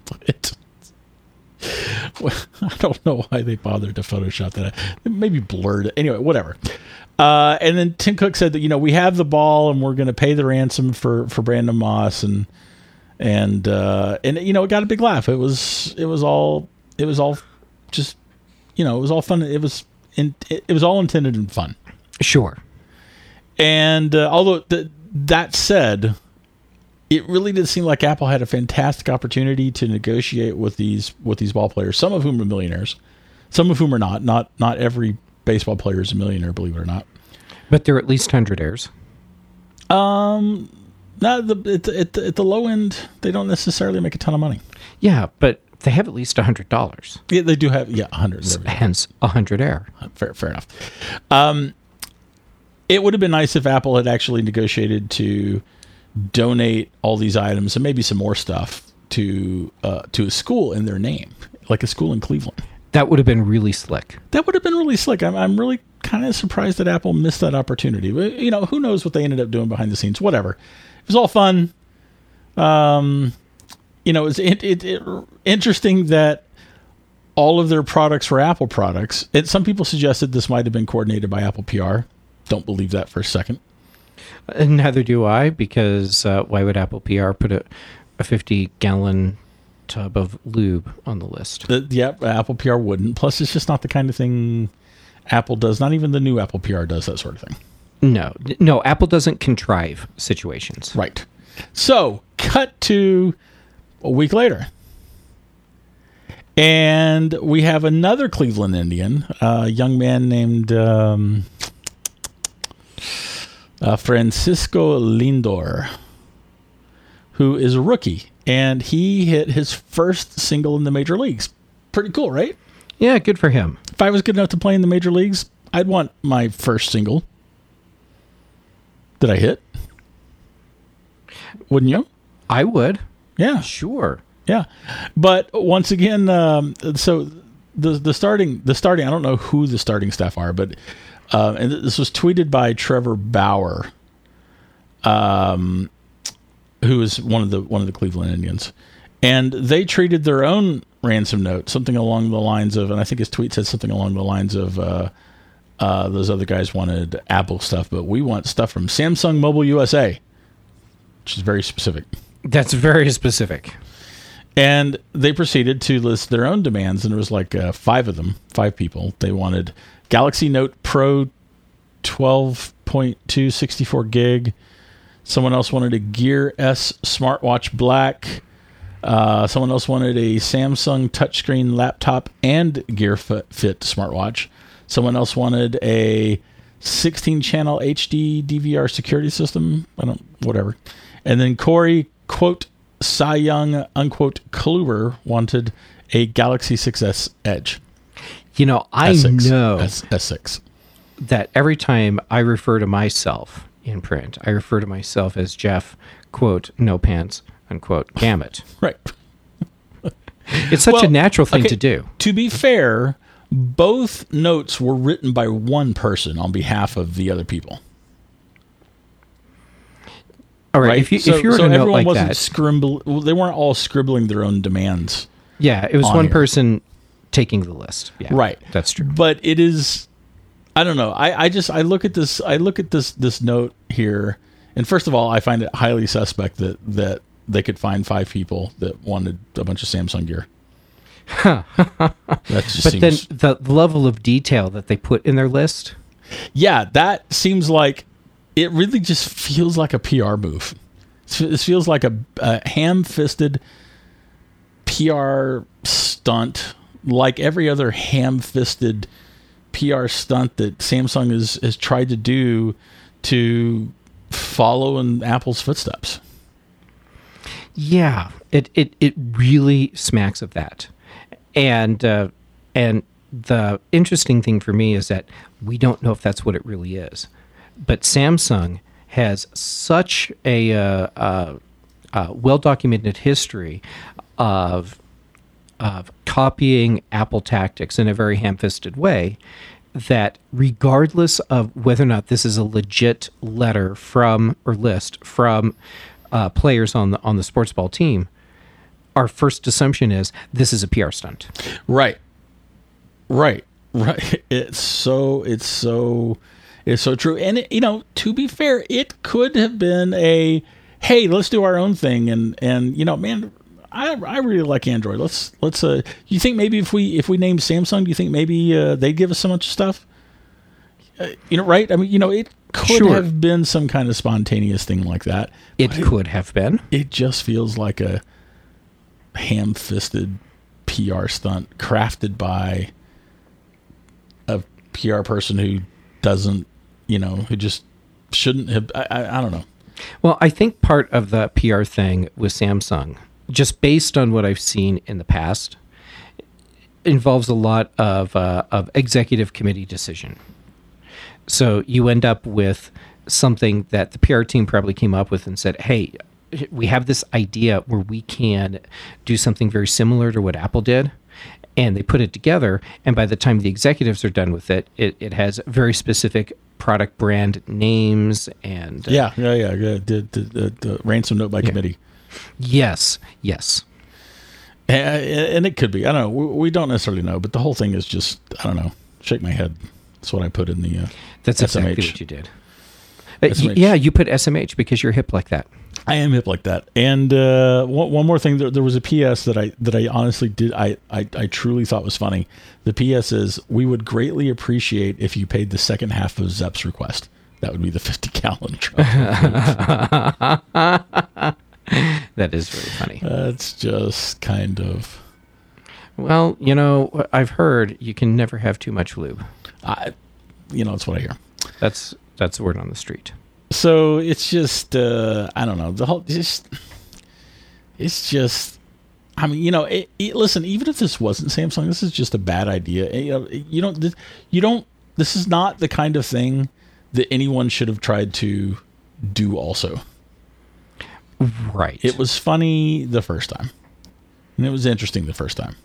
Speaker 2: I don't know why they bothered to Photoshop that. It maybe blurred it. Anyway, whatever. And then Tim Cook said that, we have the ball and we're going to pay the ransom for Brandon Moss, and it got a big laugh. It was all just, it was all fun. It was all intended and fun.
Speaker 1: Sure.
Speaker 2: And although that said, it really did seem like Apple had a fantastic opportunity to negotiate with these ball players, some of whom are millionaires, some of whom are not. Not every baseball player is a millionaire, believe it or not.
Speaker 1: But they're at least hundredaires.
Speaker 2: No, at the low end, they don't necessarily make a ton of money.
Speaker 1: Yeah, but they have at least $100.
Speaker 2: Yeah, they do have 100.
Speaker 1: Hence, 100air.
Speaker 2: Fair enough. It would have been nice if Apple had actually negotiated to donate all these items and maybe some more stuff to a school in their name, like a school in Cleveland.
Speaker 1: That would have been really slick.
Speaker 2: I'm really kind of surprised that Apple missed that opportunity. But, who knows what they ended up doing behind the scenes? Whatever. It was all fun. It's interesting that all of their products were Apple products. Some people suggested this might have been coordinated by Apple PR. Don't believe that for a second.
Speaker 1: Neither do I, because why would Apple PR put a 50-gallon tub of lube on the list?
Speaker 2: Apple PR wouldn't. Plus, it's just not the kind of thing Apple does. Not even the new Apple PR does that sort of thing.
Speaker 1: No, Apple doesn't contrive situations.
Speaker 2: Right. So, cut to a week later. And we have another Cleveland Indian, a young man named Francisco Lindor, who is a rookie, and he hit his first single in the major leagues. Pretty cool, right?
Speaker 1: Yeah, good for him.
Speaker 2: If I was good enough to play in the major leagues, I'd want my first single that I hit. Wouldn't you?
Speaker 1: I would.
Speaker 2: Yeah.
Speaker 1: Sure.
Speaker 2: Yeah. But once again, so the starting, I don't know who the starting staff are, but and this was tweeted by Trevor Bauer, who is one of the Cleveland Indians, and they treated their own ransom note, something along the lines of, and I think his tweet said something along the lines of, those other guys wanted Apple stuff, but we want stuff from Samsung Mobile USA, which is very specific.
Speaker 1: That's very specific.
Speaker 2: And they proceeded to list their own demands, and there was like 5 of them, 5 people. They wanted Galaxy Note Pro 12.2 64 gig. Someone else wanted a Gear S smartwatch black. Someone else wanted a Samsung touchscreen laptop and Gear Fit smartwatch. Someone else wanted a 16-channel HD DVR security system. Whatever. And then Corey, quote, Cy Young, unquote, Kluber wanted a Galaxy 6S Edge.
Speaker 1: You know, I
Speaker 2: S6.
Speaker 1: know
Speaker 2: S6.
Speaker 1: that every time I refer to myself in print, I refer to myself as Jeff, quote, no pants, unquote, Gamut.
Speaker 2: Right.
Speaker 1: It's such a natural thing to do.
Speaker 2: To be fair, both notes were written by one person on behalf of the other people.
Speaker 1: All right.
Speaker 2: Right?
Speaker 1: If you were to note
Speaker 2: everyone
Speaker 1: like
Speaker 2: wasn't
Speaker 1: that,
Speaker 2: they weren't all scribbling their own demands.
Speaker 1: yeah, it was
Speaker 2: on
Speaker 1: one
Speaker 2: here.
Speaker 1: person taking the list. Yeah,
Speaker 2: Right.
Speaker 1: That's true.
Speaker 2: But it is, I don't know. I look at this note here, and first of all, I find it highly suspect that they could find 5 people that wanted a bunch of Samsung gear. That just
Speaker 1: But then
Speaker 2: seems,
Speaker 1: the level of detail that they put in their list.
Speaker 2: yeah, that seems like it really just feels like a PR move. This feels like a ham-fisted PR stunt, like every other ham-fisted PR stunt that Samsung has tried to do to follow in Apple's footsteps.
Speaker 1: Yeah, it really smacks of that. And the interesting thing for me is that we don't know if that's what it really is. But Samsung has such a well-documented history of copying Apple tactics in a very ham-fisted way that regardless of whether or not this is a legit letter from or list from players on the sports ball team, our first assumption is this is a PR stunt.
Speaker 2: Right. It's so true. And to be fair, it could have been a, hey, let's do our own thing. And man, I really like Android. Let's you think maybe if we name Samsung, do you think maybe they'd give us so much stuff? Right? I mean, it could
Speaker 1: Sure.
Speaker 2: have been some kind of spontaneous thing like that.
Speaker 1: It
Speaker 2: But
Speaker 1: could have been.
Speaker 2: It just feels like a ham-fisted PR stunt crafted by a PR person who doesn't, who just shouldn't have. I don't know.
Speaker 1: Well, I think part of the PR thing with Samsung, just based on what I've seen in the past, involves a lot of executive committee decision. So you end up with something that the PR team probably came up with and said, hey, we have this idea where we can do something very similar to what Apple did. And they put it together. And by the time the executives are done with it, it has very specific product brand names and...
Speaker 2: The ransom note by committee.
Speaker 1: Yes.
Speaker 2: And it could be. I don't know. We don't necessarily know. But the whole thing is just, I don't know, shake my head. That's what I put in the
Speaker 1: That's
Speaker 2: SMH.
Speaker 1: exactly what you did.
Speaker 2: SMH.
Speaker 1: Yeah, you put SMH because you're hip like that.
Speaker 2: I am hip like that. And one more thing, there was a PS that I honestly did I truly thought was funny. The PS is, we would greatly appreciate if you paid the second half of Zepp's request. That would be the 50-gallon truck.
Speaker 1: That is very funny.
Speaker 2: That's just kind of...
Speaker 1: Well, I've heard you can never have too much lube.
Speaker 2: That's what I hear.
Speaker 1: That's the word on the street.
Speaker 2: So it's just, I don't know. The whole, it's just, I mean, listen, even if this wasn't Samsung, this is just a bad idea. This is not the kind of thing that anyone should have tried to do also.
Speaker 1: Right.
Speaker 2: It was funny the first time. And it was interesting the first time.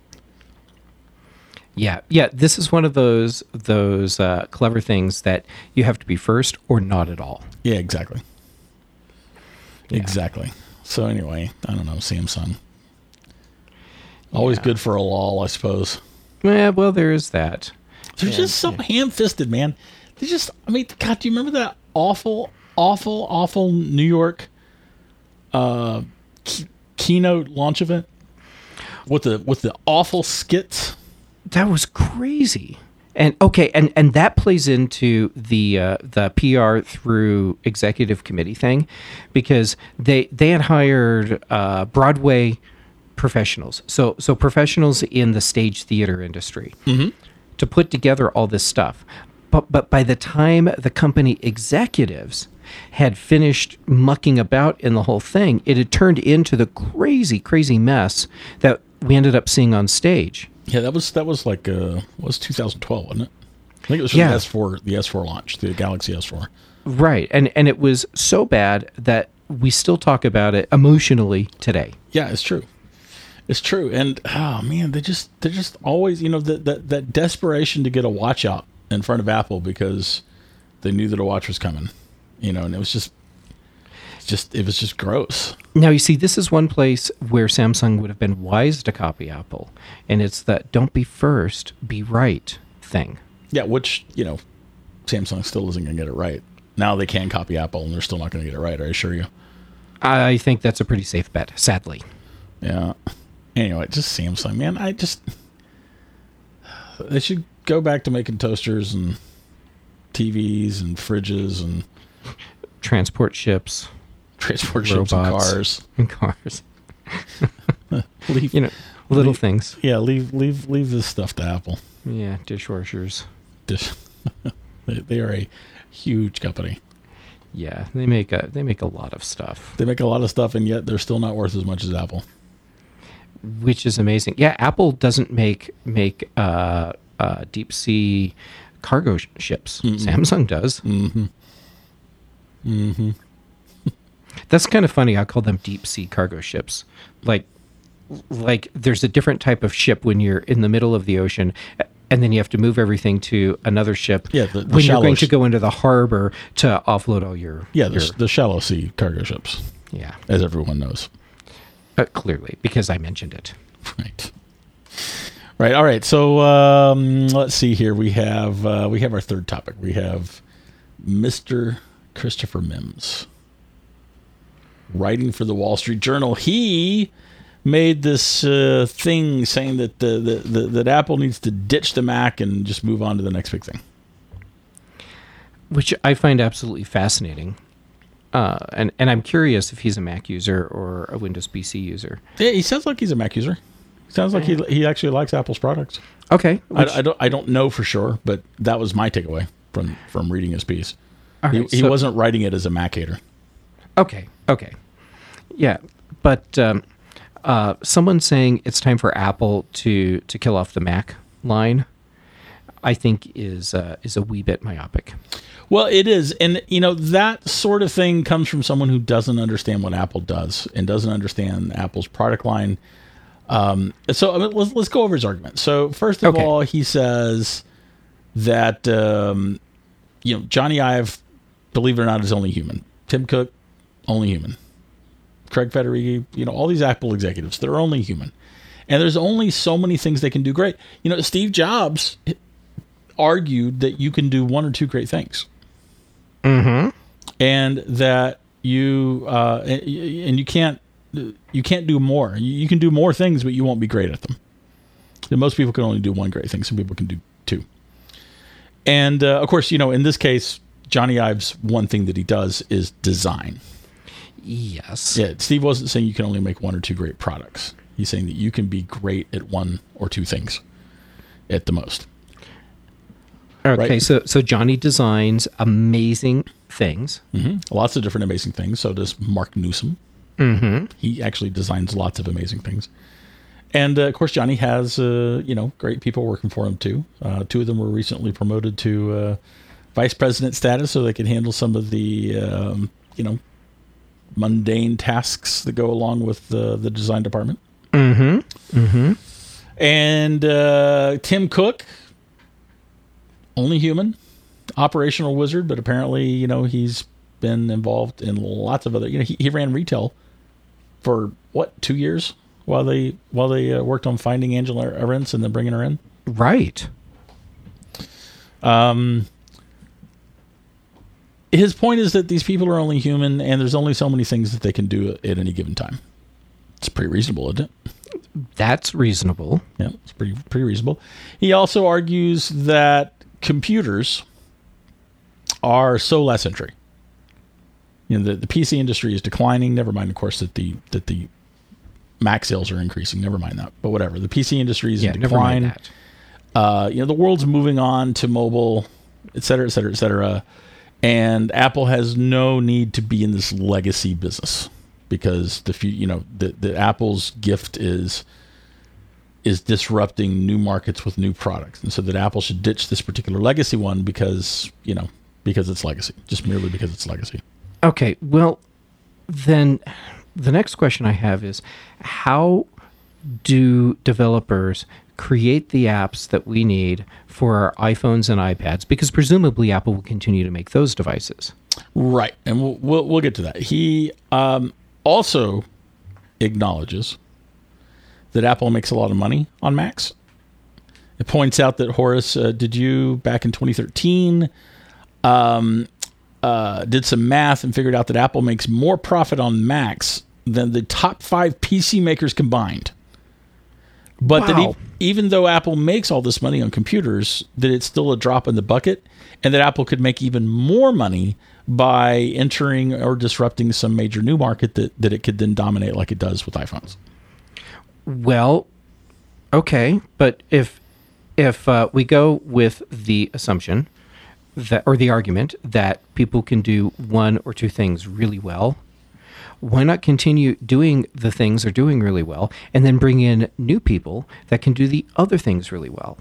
Speaker 1: Yeah. This is one of those clever things that you have to be first or not at all.
Speaker 2: Yeah, exactly. Yeah. Exactly. So anyway, I don't know, Samsung. Always good for a lull, I suppose.
Speaker 1: Yeah, well, there is that.
Speaker 2: They're just so ham-fisted, man. They just, I mean, God, do you remember that awful New York keynote launch event with the awful skits?
Speaker 1: That was crazy. And okay, and that plays into the PR through executive committee thing, because they had hired Broadway professionals. So professionals in the stage theater industry to put together all this stuff. But by the time the company executives had finished mucking about in the whole thing, it had turned into the crazy mess that we ended up seeing on stage.
Speaker 2: Yeah, that was like was 2012, wasn't it? I think it was from the S4 launch, the Galaxy S4.
Speaker 1: Right, and it was so bad that we still talk about it emotionally today.
Speaker 2: Yeah, it's true. It's true, and oh man, they're just always, that desperation to get a watch out in front of Apple because they knew that a watch was coming, and it was just gross.
Speaker 1: Now you see, this is one place where Samsung would have been wise to copy Apple, and it's that "don't be first, be right" thing.
Speaker 2: Yeah, which Samsung still isn't going to get it right. Now they can copy Apple, and they're still not going to get it right. I assure you.
Speaker 1: I think that's a pretty safe bet, sadly.
Speaker 2: Yeah. Anyway, just Samsung, man. They should go back to making toasters and TVs and fridges and
Speaker 1: transport ships,
Speaker 2: robots,
Speaker 1: and cars.
Speaker 2: Leave
Speaker 1: things.
Speaker 2: Yeah, leave this stuff to Apple.
Speaker 1: Yeah, dishwashers.
Speaker 2: They are a huge company.
Speaker 1: Yeah, they make a lot of stuff.
Speaker 2: They make a lot of stuff, and yet they're still not worth as much as Apple.
Speaker 1: Which is amazing. Yeah, Apple doesn't make deep sea cargo ships. Mm-mm. Samsung does.
Speaker 2: Mm-hmm. Mm-hmm.
Speaker 1: That's kind of funny. I call them deep sea cargo ships. Like there's a different type of ship when you're in the middle of the ocean, and then you have to move everything to another ship.
Speaker 2: Yeah, the
Speaker 1: when you're going to go into the harbor to offload all your...
Speaker 2: Yeah, the shallow sea cargo ships.
Speaker 1: Yeah.
Speaker 2: As everyone knows.
Speaker 1: Clearly, because I mentioned it.
Speaker 2: Right. All right. So let's see here. We have our third topic. We have Mr. Christopher Mims writing for the Wall Street Journal. He made this thing saying that that Apple needs to ditch the Mac and just move on to the next big thing,
Speaker 1: which I find absolutely fascinating. And I'm curious if he's a Mac user or a Windows PC user.
Speaker 2: Yeah, he sounds like he's a Mac user. Sounds like he actually likes Apple's products.
Speaker 1: Okay,
Speaker 2: I don't know for sure, but that was my takeaway from reading his piece.
Speaker 1: Right,
Speaker 2: he wasn't writing it as a Mac hater.
Speaker 1: Okay, yeah, but someone saying it's time for Apple to kill off the Mac line, I think is a wee bit myopic.
Speaker 2: Well, it is. And, that sort of thing comes from someone who doesn't understand what Apple does and doesn't understand Apple's product line. So let's go over his argument. So first of all, he says that, Johnny Ive, believe it or not, is only human. Tim Cook, only human. Craig Federighi, all these Apple executives, they're only human. And there's only so many things they can do great. Steve Jobs argued that you can do one or two great things.
Speaker 1: Mm-hmm.
Speaker 2: And that you can't do more. You can do more things, but you won't be great at them. And most people can only do one great thing. Some people can do two. And of course, in this case, Johnny Ive's one thing that he does is design.
Speaker 1: Yes.
Speaker 2: Yeah. Steve wasn't saying you can only make one or two great products. He's saying that you can be great at one or two things at the most.
Speaker 1: Okay,
Speaker 2: right?
Speaker 1: So Johnny designs amazing things.
Speaker 2: Mm-hmm. Lots of different amazing things. So does Mark Newsom.
Speaker 1: Mm-hmm.
Speaker 2: He actually designs lots of amazing things. And, of course, Johnny has, great people working for him, too. Two of them were recently promoted to vice president status so they could handle some of the, mundane tasks that go along with the design department.
Speaker 1: Mm-hmm. Mm-hmm.
Speaker 2: And Tim Cook, only human, operational wizard, but apparently, he's been involved in lots of other, he ran retail for 2 years while they worked on finding Angela Ahrendts and then bringing her in.
Speaker 1: Right.
Speaker 2: His point is that these people are only human and there's only so many things that they can do at any given time. It's pretty reasonable, isn't it?
Speaker 1: That's reasonable.
Speaker 2: Yeah, it's pretty reasonable. He also argues that computers are so less entry. The PC industry is declining. Never mind, of course, that the Mac sales are increasing. Never mind that, but whatever. The PC industry is in
Speaker 1: never mind
Speaker 2: decline.
Speaker 1: that.
Speaker 2: The world's moving on to mobile, et cetera, et cetera, et cetera. And Apple has no need to be in this legacy business because the Apple's gift is disrupting new markets with new products, and so that Apple should ditch this particular legacy one because it's legacy, just merely because it's legacy.
Speaker 1: Okay, well, then the next question I have is, how do developers create the apps that we need for our iPhones and iPads? Because presumably Apple will continue to make those devices.
Speaker 2: Right, and we'll get to that. He also acknowledges that Apple makes a lot of money on Macs. It points out that, Horace, did you, back in 2013, did some math and figured out that Apple makes more profit on Macs than the top 5 PC makers combined. But that even though Apple makes all this money on computers, that it's still a drop in the bucket, and that Apple could make even more money by entering or disrupting some major new market that it could then dominate like it does with iPhones.
Speaker 1: Well, okay, but if we go with the assumption that, or the argument that people can do one or two things really well, why not continue doing the things they're doing really well and then bring in new people that can do the other things really well?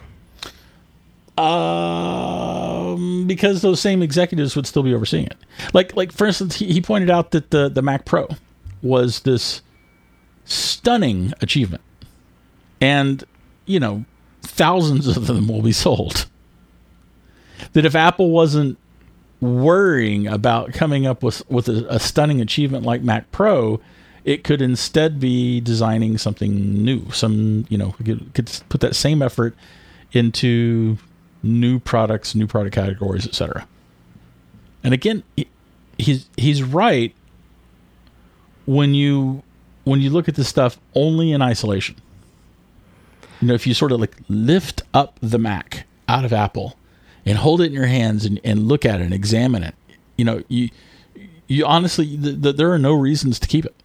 Speaker 2: Because those same executives would still be overseeing it. Like for instance, he pointed out that the Mac Pro was this stunning achievement, and thousands of them will be sold. That if Apple wasn't worrying about coming up with a stunning achievement like Mac Pro, it could instead be designing something new. Could put that same effort into new products, new product categories, etc. And again, he's right when you look at this stuff only in isolation. If you sort of like lift up the Mac out of Apple and hold it in your hands and look at it and examine it, you honestly, there are no reasons to keep it.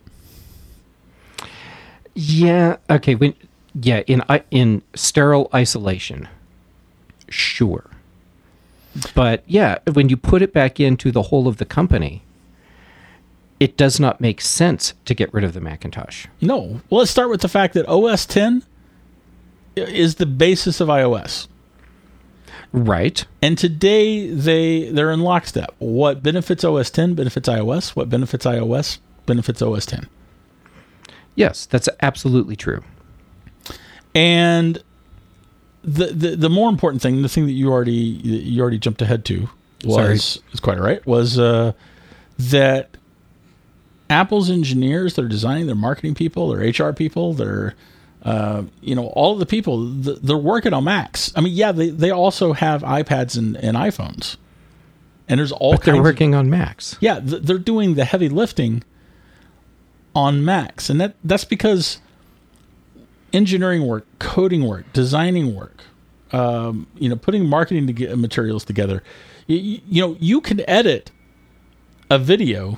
Speaker 1: Yeah. Okay. In sterile isolation, sure. But yeah, when you put it back into the whole of the company, it does not make sense to get rid of the Macintosh.
Speaker 2: No. Well, let's start with the fact that OS X is the basis of iOS.
Speaker 1: Right.
Speaker 2: And today they're in lockstep. What benefits OS X benefits iOS. What benefits iOS benefits OS X.
Speaker 1: Yes, that's absolutely true.
Speaker 2: And the more important thing, the thing that you already jumped ahead to was quite all right, was that Apple's engineers, their designing, their marketing people, their HR people, their all of the people, they're working on Macs. I mean, yeah, they also have iPads and iPhones, and there's all. But
Speaker 1: they're working on Macs.
Speaker 2: Yeah, they're doing the heavy lifting on Macs, and that's because engineering work, coding work, designing work, putting marketing materials together. You can edit a video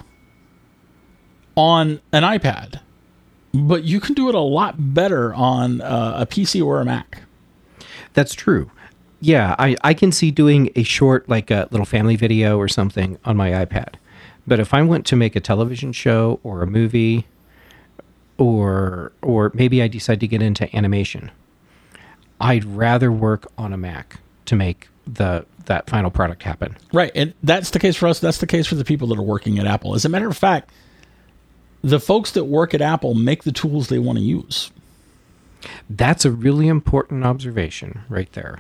Speaker 2: on an iPad, but you can do it a lot better on a PC or a Mac.
Speaker 1: That's true. Yeah, I can see doing a short, like a little family video or something on my iPad. But if I want to make a television show or a movie, or maybe I decide to get into animation, I'd rather work on a Mac to make that final product happen.
Speaker 2: Right, and that's the case for us. That's the case for the people that are working at Apple. As a matter of fact, the folks that work at Apple make the tools they want to use.
Speaker 1: That's a really important observation right there.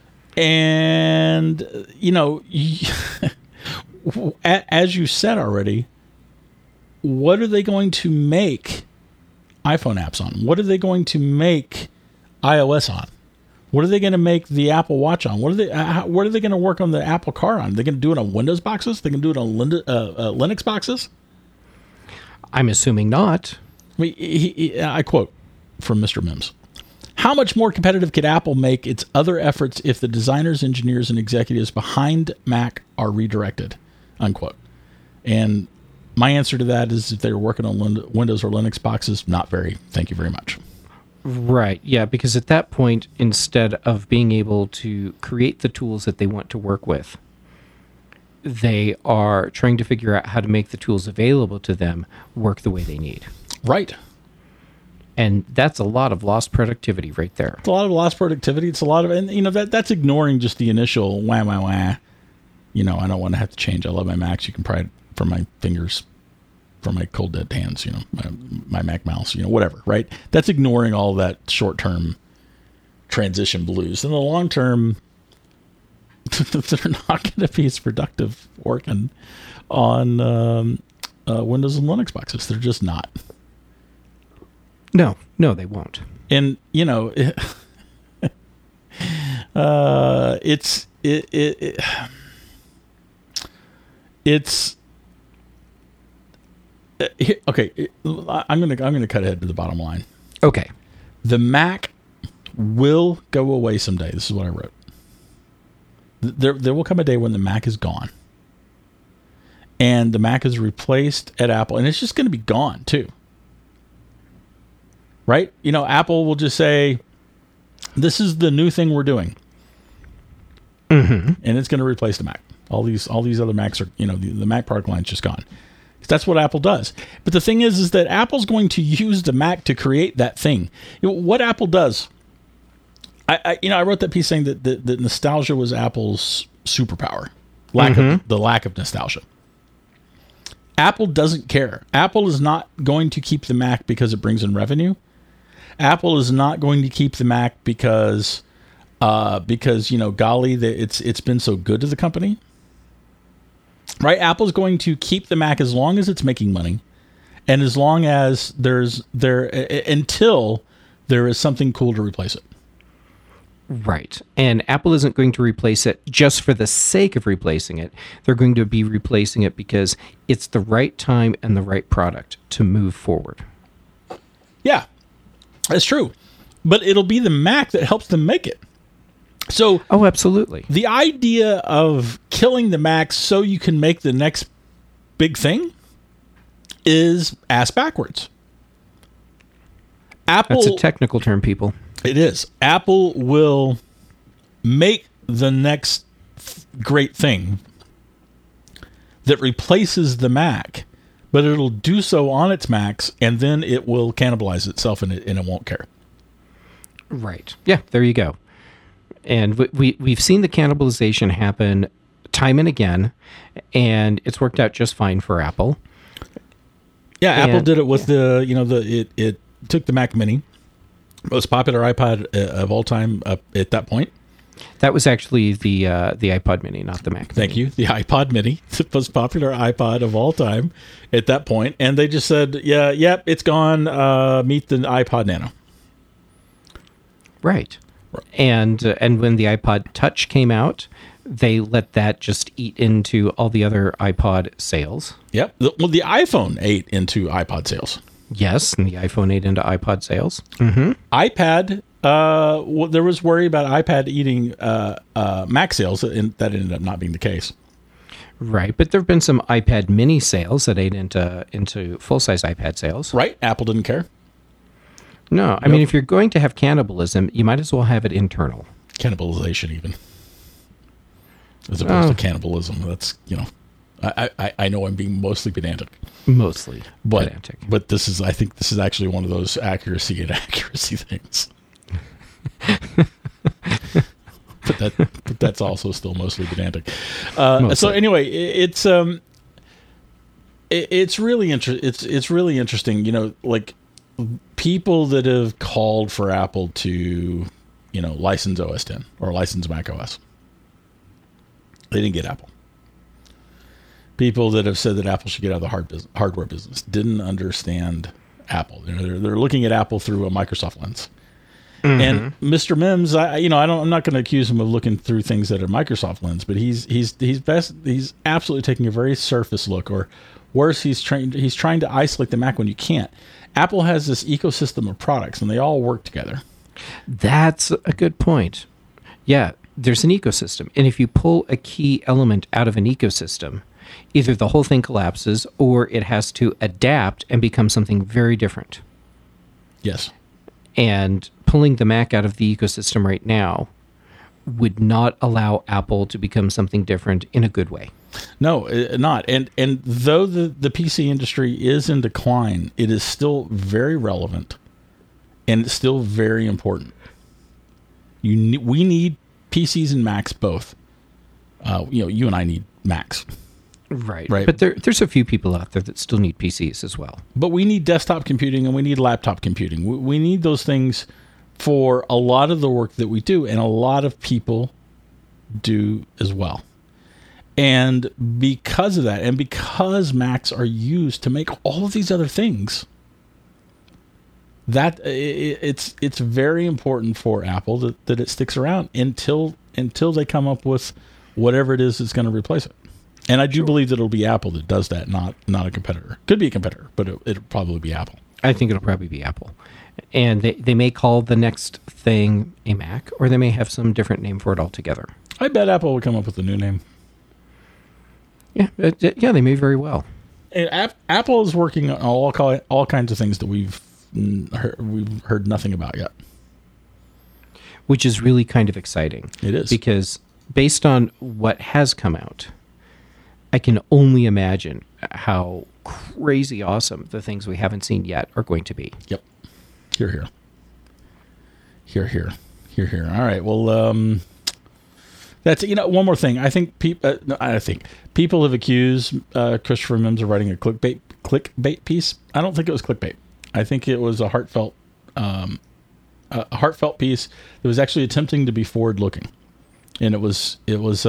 Speaker 2: And, as you said already, what are they going to make iPhone apps on? What are they going to make iOS on? What are they going to make the Apple Watch on? What are they going to work on the Apple Car on? They're going to do it on Windows boxes? They're going to do it on Linux boxes?
Speaker 1: I'm assuming not.
Speaker 2: I mean, I quote from Mr. Mims. How much more competitive could Apple make its other efforts if the designers, engineers, and executives behind Mac are redirected? Unquote. And My answer to that is if they were working on Windows or Linux boxes, not very. Thank you very much.
Speaker 1: Right. Yeah, because at that point, instead of being able to create the tools that they want to work with, they are trying to figure out how to make the tools available to them work the way they need.
Speaker 2: Right.
Speaker 1: And that's a lot of lost productivity right there.
Speaker 2: It's a lot of lost productivity. It's a lot of, and that's ignoring just the initial wah, wah, wah. I don't want to have to change. I love my Macs. You can pry it from my fingers, from my cold dead hands, my Mac mouse, whatever, right? That's ignoring all that short-term transition blues. In the long term, they're not going to be as productive working on Windows and Linux boxes. They're just not.
Speaker 1: No, they won't.
Speaker 2: And, it's okay. I'm gonna cut ahead to the bottom line.
Speaker 1: Okay.
Speaker 2: The Mac will go away someday. This is what I wrote. There will come a day when the Mac is gone, and the Mac is replaced at Apple, and it's just going to be gone too. Right? Apple will just say, "This is the new thing we're doing," and it's going to replace the Mac. All these other Macs are, the Mac product line is just gone. That's what Apple does. But the thing is that Apple's going to use the Mac to create that thing. What Apple does, I wrote that piece saying that nostalgia was Apple's superpower. The lack of nostalgia. Apple doesn't care. Apple is not going to keep the Mac because it brings in revenue. Apple is not going to keep the Mac because golly, it's been so good to the company. Right? Apple's going to keep the Mac as long as it's making money, and as long as until there is something cool to replace it.
Speaker 1: Right. And Apple isn't going to replace it just for the sake of replacing it. They're going to be replacing it because it's the right time and the right product to move forward.
Speaker 2: Yeah, that's true. But it'll be the Mac that helps them make it. So,
Speaker 1: absolutely.
Speaker 2: The idea of killing the Mac so you can make the next big thing is ass backwards. Apple,
Speaker 1: that's a technical term, people.
Speaker 2: It is. Apple will make the next great thing that replaces the Mac, but it'll do so on its Macs, and then it will cannibalize itself, and it won't care.
Speaker 1: Right. Yeah, there you go. And we've seen the cannibalization happen time and again, and it's worked out just fine for Apple.
Speaker 2: Yeah, Apple did it with it took the Mac Mini, most popular iPod of all time at that point.
Speaker 1: That was actually the iPod Mini, not the Mac Mini.
Speaker 2: Thank you. The iPod Mini, the most popular iPod of all time at that point, and they just said, it's gone. Meet the iPod Nano.
Speaker 1: Right. And when the iPod Touch came out, they let that just eat into all the other iPod sales.
Speaker 2: Yep. Well, the iPhone ate into iPod sales.
Speaker 1: Yes, and the iPhone ate into iPod sales. Mm-hmm.
Speaker 2: iPad, there was worry about iPad eating Mac sales, and that ended up not being the case.
Speaker 1: Right, but there have been some iPad Mini sales that ate into full-size iPad sales.
Speaker 2: Right, Apple didn't care.
Speaker 1: No, I mean, if you're going to have cannibalism, you might as well have it internal.
Speaker 2: Cannibalization, even. As opposed to cannibalism. That's, I know I'm being mostly pedantic.
Speaker 1: Mostly pedantic.
Speaker 2: But I think this is actually one of those accuracy things. but that's also still mostly pedantic. So anyway, it's really it's really interesting, like people that have called for Apple to, license OS X or license Mac OS. They didn't get Apple. People that have said that Apple should get out of the hardware business didn't understand Apple. They're looking at Apple through a Microsoft lens. Mm-hmm. And Mr. Mims, I'm not going to accuse him of looking through things that are Microsoft lens, but he's absolutely taking a very surface look, or worse, he's trying to isolate the Mac when you can't. Apple has this ecosystem of products, and they all work together.
Speaker 1: That's a good point. Yeah, there's an ecosystem, and if you pull a key element out of an ecosystem, either the whole thing collapses or it has to adapt and become something very different.
Speaker 2: Yes.
Speaker 1: And pulling the Mac out of the ecosystem right now would not allow Apple to become something different in a good way.
Speaker 2: No, not. And though the PC industry is in decline, it is still very relevant and it's still very important. We need PCs and Macs both. You and I need Macs.
Speaker 1: Right.
Speaker 2: Right.
Speaker 1: But there's a few people out there that still need PCs as well.
Speaker 2: But we need desktop computing and we need laptop computing. We need those things for a lot of the work that we do, and a lot of people do as well. And because of that, and because Macs are used to make all of these other things, that it's very important for Apple that it sticks around until they come up with whatever it is that's going to replace it. And I do believe that it'll be Apple that does that, not a competitor. Could be a competitor, but it'll probably be Apple.
Speaker 1: I think it'll probably be Apple. And they may call the next thing a Mac, or they may have some different name for it altogether.
Speaker 2: I bet Apple will come up with a new name.
Speaker 1: Yeah, they may very well.
Speaker 2: And Apple is working on all kinds of things that we've heard nothing about yet.
Speaker 1: Which is really kind of exciting.
Speaker 2: It is.
Speaker 1: Because based on what has come out, I can only imagine how crazy awesome the things we haven't seen yet are going to be.
Speaker 2: Yep. Here. All right. Well, that's, one more thing. I think people have accused Christopher Mims of writing a clickbait piece. I don't think it was clickbait. I think it was a heartfelt piece that was actually attempting to be forward looking. And it was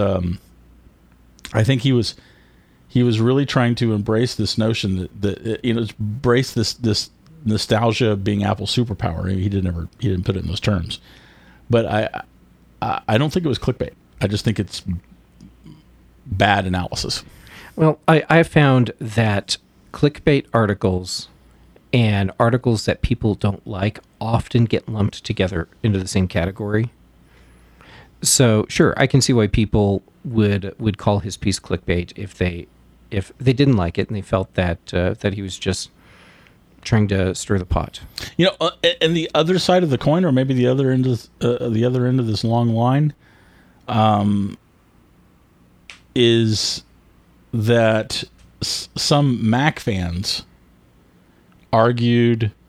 Speaker 2: I think he was really trying to embrace this notion that embrace this nostalgia of being Apple's superpower. He didn't put it in those terms, but I don't think it was clickbait. I just think it's bad analysis.
Speaker 1: Well, I found that clickbait articles and articles that people don't like often get lumped together into the same category. So sure, I can see why people would call his piece clickbait if they didn't like it and they felt that he was just trying to stir the pot.
Speaker 2: And the other side of the coin, or maybe the other end of this long line, is that some Mac fans argued.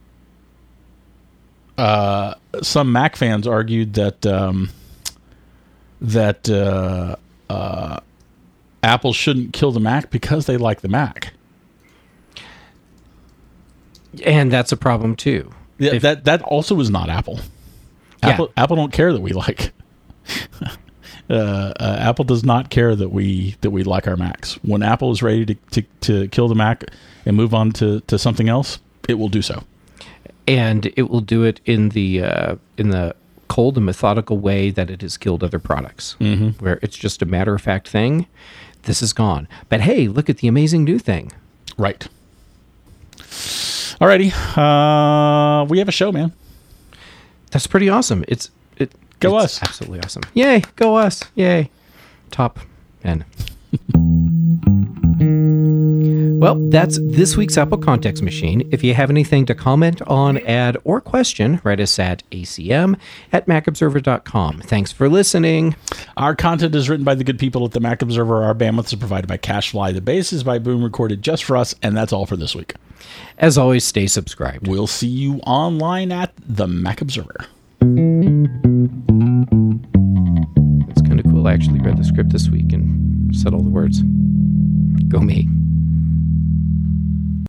Speaker 2: Some Mac fans argued that Apple shouldn't kill the Mac because they like the Mac.
Speaker 1: And that's a problem too.
Speaker 2: Yeah, that also is not Apple.
Speaker 1: Yeah.
Speaker 2: Apple don't care that we like. Apple does not care that we like our Macs. When Apple is ready to kill the Mac and move on to something else, it will do so.
Speaker 1: And it will do it in the cold and methodical way that it has killed other products, where it's just a matter-of-fact thing. This is gone. But hey, look at the amazing new thing.
Speaker 2: Right. Alrighty. We have a show, man.
Speaker 1: That's pretty awesome.
Speaker 2: Go
Speaker 1: it's
Speaker 2: us.
Speaker 1: Absolutely awesome. Yay, go us. Yay. Top N. Well, that's this week's Apple Context Machine. If you have anything to comment on, add, or question, write us at acm@macobserver.com. Thanks for listening.
Speaker 2: Our content is written by the good people at the Mac Observer. Our bandwidth is provided by CacheFly. The bass is by Boom, recorded just for us, and that's all for this week.
Speaker 1: As always, stay subscribed.
Speaker 2: We'll see you online at the Mac Observer.
Speaker 1: It's kind of cool. I actually read the script this week and said all the words. Go me.